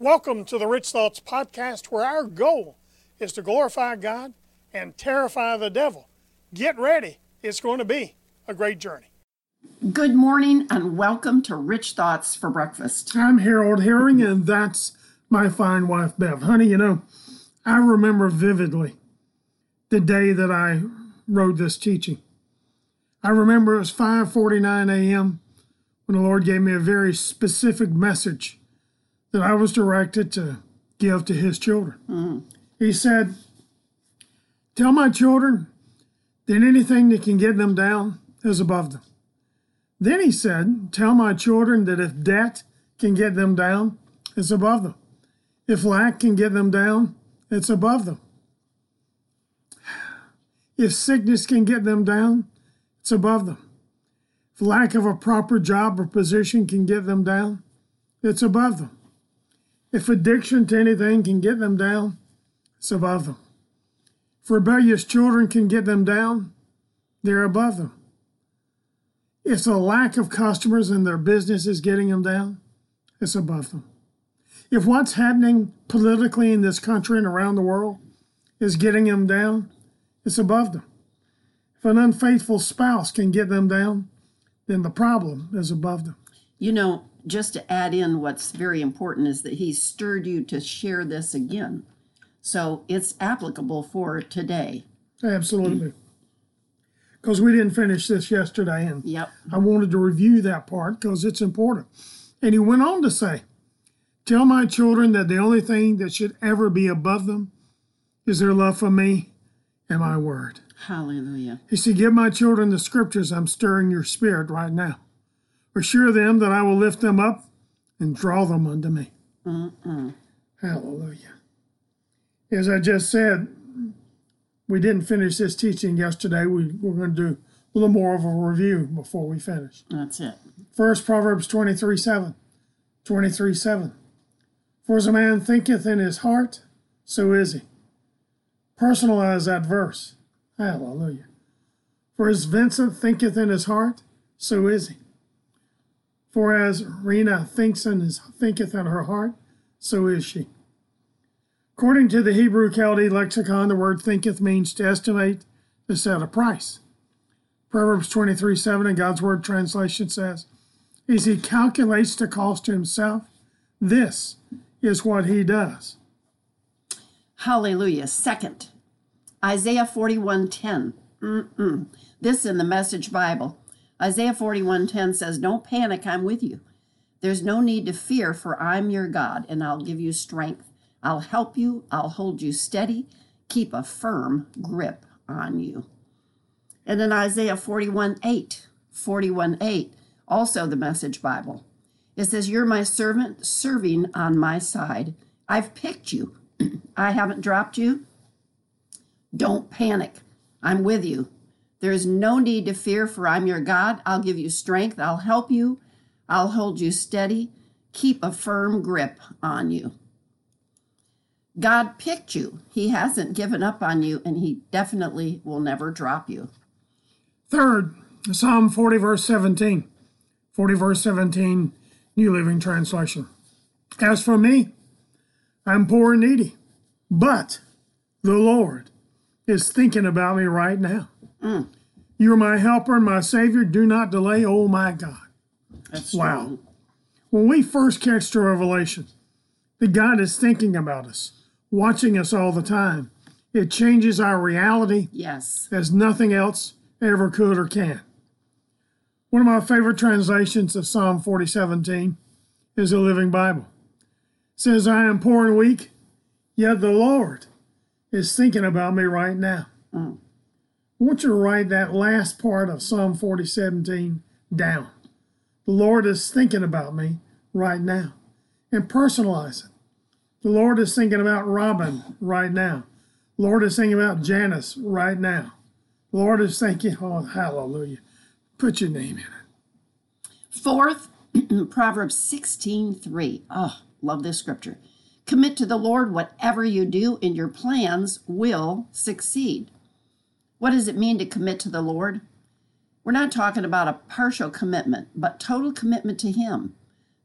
Welcome to the Rich Thoughts Podcast, where our goal is to glorify God and terrify the devil. Get ready. It's going to be a great journey. Good morning and welcome to Rich Thoughts for Breakfast. I'm Harold Herring, and that's my fine wife, Bev. Honey, I remember vividly the day that I wrote this teaching. I remember it was 5:49 a.m. when the Lord gave me a very specific message that I was directed to give to His children. He said, tell my children that anything that can get them down is above them. Then he said, tell my children that if debt can get them down, it's above them. If lack can get them down, it's above them. If sickness can get them down, it's above them. If lack of a proper job or position can get them down, it's above them. If addiction to anything can get them down, it's above them. If rebellious children can get them down, they're above them. If the lack of customers in their business is getting them down, it's above them. If what's happening politically in this country and around the world is getting them down, it's above them. If an unfaithful spouse can get them down, then the problem is above them. You know, just to add in what's very important is that He stirred you to share this again. So it's applicable for today. Absolutely. Because we didn't finish this yesterday, and I wanted to review that part because it's important. And he went on to say, tell my children that the only thing that should ever be above them is their love for me and my word. Hallelujah. He said, give my children the scriptures. I'm stirring your spirit right now. Assure them that I will lift them up and draw them unto me. Hallelujah. As I just said, we didn't finish this teaching yesterday. We're going to do a little more of a review before we finish. That's it. First, Proverbs 23:7. For as a man thinketh in his heart, so is he. Personalize that verse. Hallelujah. For as Vincent thinketh in his heart, so is he. For as Rena thinketh in her heart, so is she. According to the Hebrew Chaldee lexicon, the word thinketh means to estimate, to set a price. Proverbs 23:7 in God's Word translation says, as he calculates the cost to himself, this is what he does. Hallelujah. Second, Isaiah 41:10. This in the Message Bible. Isaiah 41:10 says, don't panic, I'm with you. There's no need to fear, for I'm your God, and I'll give you strength. I'll help you. I'll hold you steady. Keep a firm grip on you. And then Isaiah 41:8, also the Message Bible. It says, you're my servant serving on my side. I've picked you. I haven't dropped you. Don't panic. I'm with you. There's no need to fear, for I'm your God. I'll give you strength. I'll help you. I'll hold you steady. Keep a firm grip on you. God picked you. He hasn't given up on you, and He definitely will never drop you. Third, Psalm 40, verse 17. 40, verse 17, New Living Translation. As for me, I'm poor and needy, but the Lord is thinking about me right now. You're my helper and my Savior. Do not delay, oh my God. That's wow. True. When we first catch the revelation that God is thinking about us, watching us all the time, it changes our reality as nothing else ever could or can. One of my favorite translations of Psalm 40:17 is the Living Bible. It says, I am poor and weak, yet the Lord is thinking about me right now. I want you to write that last part of Psalm 40:17 down. The Lord is thinking about me right now. And personalize it. The Lord is thinking about Robin right now. The Lord is thinking about Janice right now. The Lord is thinking, oh, hallelujah. Put your name in it. Fourth, Proverbs 16:3. Oh, love this scripture. Commit to the Lord whatever you do, and your plans will succeed. What does it mean to commit to the Lord? We're not talking about a partial commitment, but total commitment to Him.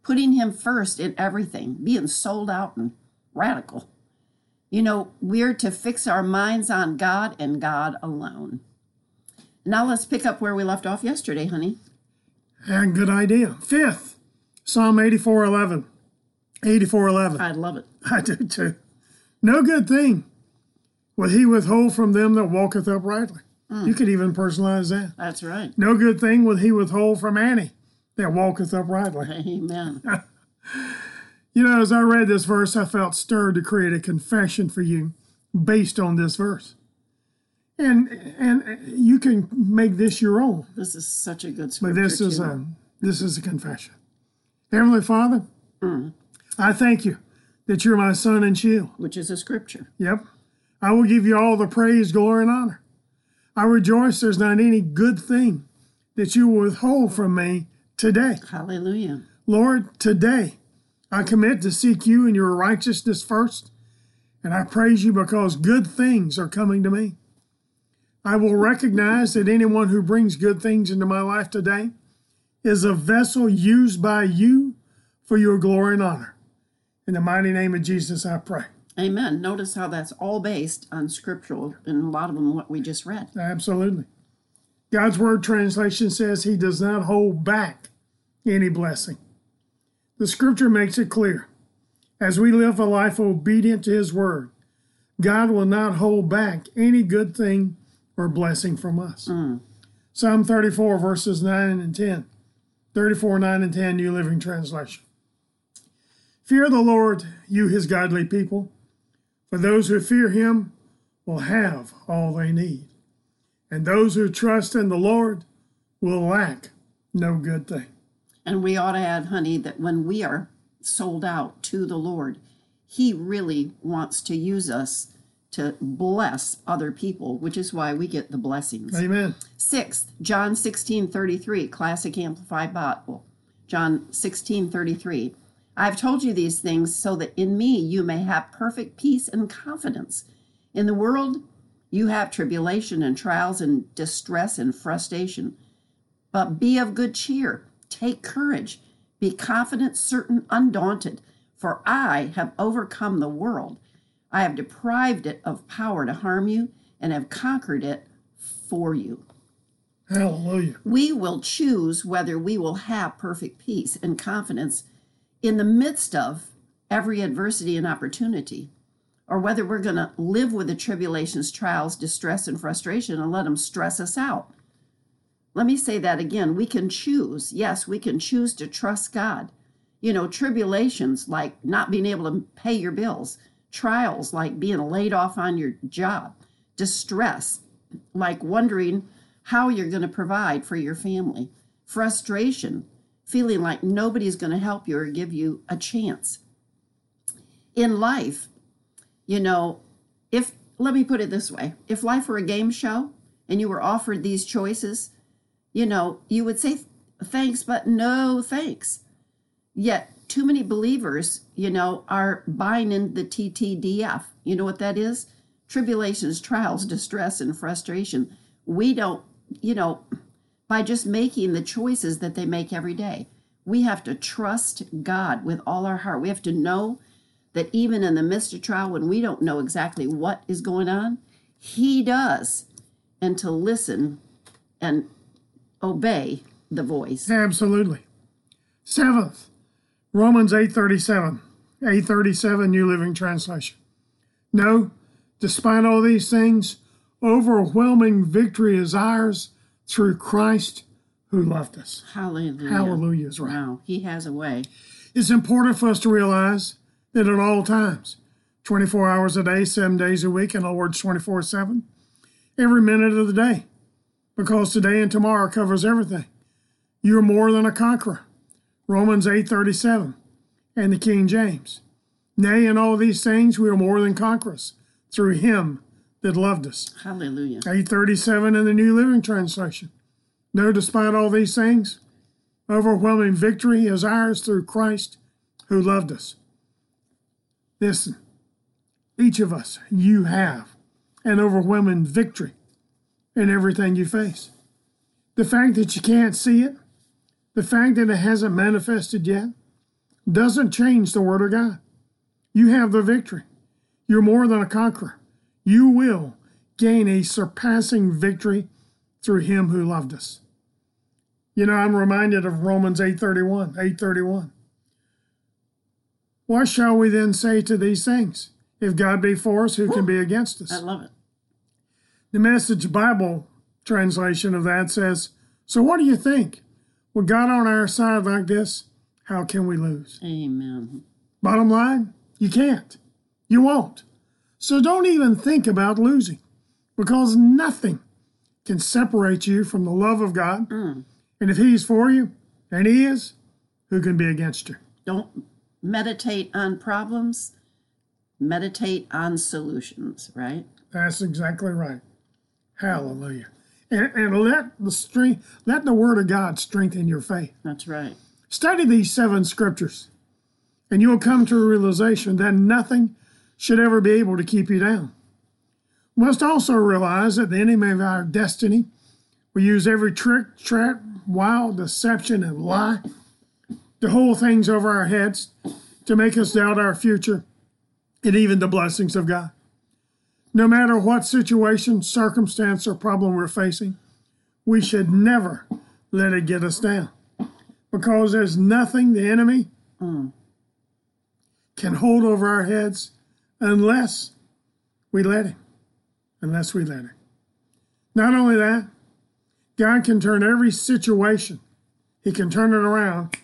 putting him first in everything, being sold out and radical. We're to fix our minds on God and God alone. Now let's pick up where we left off yesterday, honey. And good idea. Fifth, Psalm 84:11. 84:11. I love it. I do too. No good thing will he withhold from them that walketh uprightly. You could even personalize that. That's right. No good thing will he withhold from Annie that walketh uprightly. Amen. As I read this verse, I felt stirred to create a confession for you based on this verse. And you can make this your own. This is such a good scripture. But this is a confession. Heavenly Father, I thank you that you're my son and shield. Which is a scripture. Yep. I will give you all the praise, glory, and honor. I rejoice there's not any good thing that you will withhold from me today. Hallelujah. Lord, today I commit to seek you and your righteousness first, and I praise you because good things are coming to me. I will recognize that anyone who brings good things into my life today is a vessel used by you for your glory and honor. In the mighty name of Jesus, I pray. Amen. Notice how that's all based on scriptural, and a lot of them what we just read. Absolutely. God's Word translation says he does not hold back any blessing. The scripture makes it clear. As we live a life obedient to his word, God will not hold back any good thing or blessing from us. Psalm 34, verses 9 and 10. 34, 9 and 10, New Living Translation. Fear the Lord, you his godly people, for those who fear him will have all they need. And those who trust in the Lord will lack no good thing. And we ought to add, honey, that when we are sold out to the Lord, he really wants to use us to bless other people, which is why we get the blessings. Amen. Sixth, John 16:33, Classic Amplified Bible. John 16:33. I've told you these things so that in me you may have perfect peace and confidence. In the world you have tribulation and trials and distress and frustration. But be of good cheer. Take courage. Be confident, certain, undaunted. For I have overcome the world. I have deprived it of power to harm you and have conquered it for you. Hallelujah. We will choose whether we will have perfect peace and confidence in the midst of every adversity and opportunity, or whether we're going to live with the tribulations, trials, distress, and frustration and let them stress us out. Let me say that again. We can choose. Yes, we can choose to trust God. Tribulations like not being able to pay your bills, trials like being laid off on your job, distress like wondering how you're going to provide for your family, frustration, feeling like nobody's going to help you or give you a chance. In life, let me put it this way. If life were a game show and you were offered these choices, you would say thanks, but no thanks. Yet too many believers, are buying in the TTDF. You know what that is? Tribulations, trials, distress, and frustration. We don't, by just making the choices that they make every day. We have to trust God with all our heart. We have to know that even in the midst of trial, when we don't know exactly what is going on, he does. And to listen and obey the voice. Absolutely. Seventh, Romans 8:37. 8:37, New Living Translation. No, despite all these things, overwhelming victory is ours through Christ who loved us. Hallelujah. Hallelujah is right. Wow, he has a way. It's important for us to realize that at all times, 24 hours a day, 7 days a week, in other words, 24/7, every minute of the day, because today and tomorrow covers everything. You're more than a conqueror. Romans 8:37 and the King James. Nay, in all these things we are more than conquerors through him that loved us. Hallelujah. 8:37 in the New Living Translation. No, despite all these things, overwhelming victory is ours through Christ who loved us. Listen, each of us, you have an overwhelming victory in everything you face. The fact that you can't see it, the fact that it hasn't manifested yet, doesn't change the Word of God. You have the victory. You're more than a conqueror. You will gain a surpassing victory through him who loved us. You know, I'm reminded of Romans 8:31. What shall we then say to these things? If God be for us, who can be against us? I love it. The Message Bible translation of that says, so what do you think? With God on our side like this, how can we lose? Amen. Bottom line, you can't. You won't. So don't even think about losing, because nothing can separate you from the love of God. And if he's for you, and he is, who can be against you? Don't meditate on problems. Meditate on solutions, right? That's exactly right. Hallelujah. And let the Word of God strengthen your faith. That's right. Study these 7 scriptures, and you'll come to a realization that nothing should ever be able to keep you down. We must also realize that the enemy of our destiny will use every trick, trap, wild deception, and lie to hold things over our heads to make us doubt our future and even the blessings of God. No matter what situation, circumstance, or problem we're facing, we should never let it get us down, because there's nothing the enemy can hold over our heads unless we let him. Not only that, God can turn every situation. He can turn it around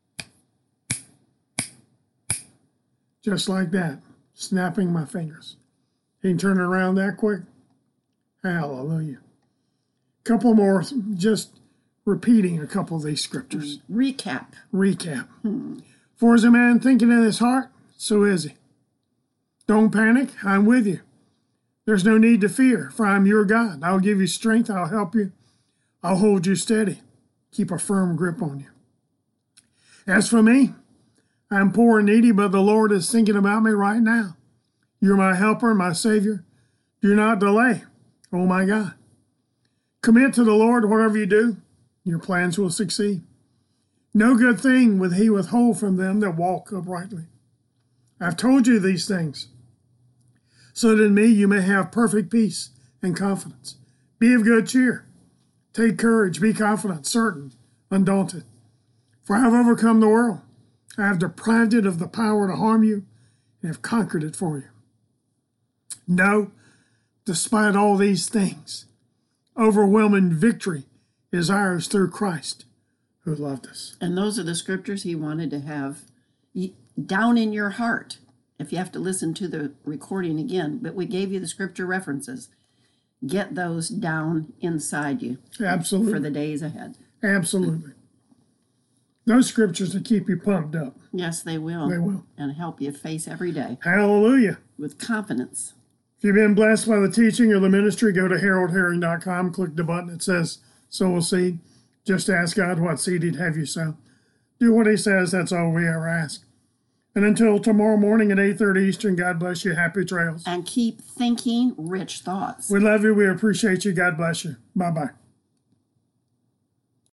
just like that, snapping my fingers. He can turn it around that quick. Hallelujah. Couple more, just repeating a couple of these scriptures. Recap. For as a man thinking in his heart, so is he. Don't panic. I'm with you. There's no need to fear, for I'm your God. I'll give you strength. I'll help you. I'll hold you steady. Keep a firm grip on you. As for me, I'm poor and needy, but the Lord is thinking about me right now. You're my helper, my Savior. Do not delay. Oh my God. Commit to the Lord whatever you do. Your plans will succeed. No good thing will he withhold from them that walk uprightly. I've told you these things, so that in me you may have perfect peace and confidence. Be of good cheer. Take courage. Be confident, certain, undaunted. For I have overcome the world. I have deprived it of the power to harm you and have conquered it for you. No, despite all these things, overwhelming victory is ours through Christ who loved us. And those are the scriptures he wanted to have down in your heart. If you have to listen to the recording again, but we gave you the scripture references. Get those down inside you. Absolutely. For the days ahead. Absolutely. Those scriptures will keep you pumped up. Yes, they will. They will. And help you face every day. Hallelujah. With confidence. If you've been blessed by the teaching or the ministry, go to haroldherring.com, click the button that says sow a seed. Just ask God what seed he'd have you sow. Do what he says, that's all we ever ask. And until tomorrow morning at 8:30 Eastern, God bless you. Happy trails. And keep thinking rich thoughts. We love you. We appreciate you. God bless you. Bye-bye.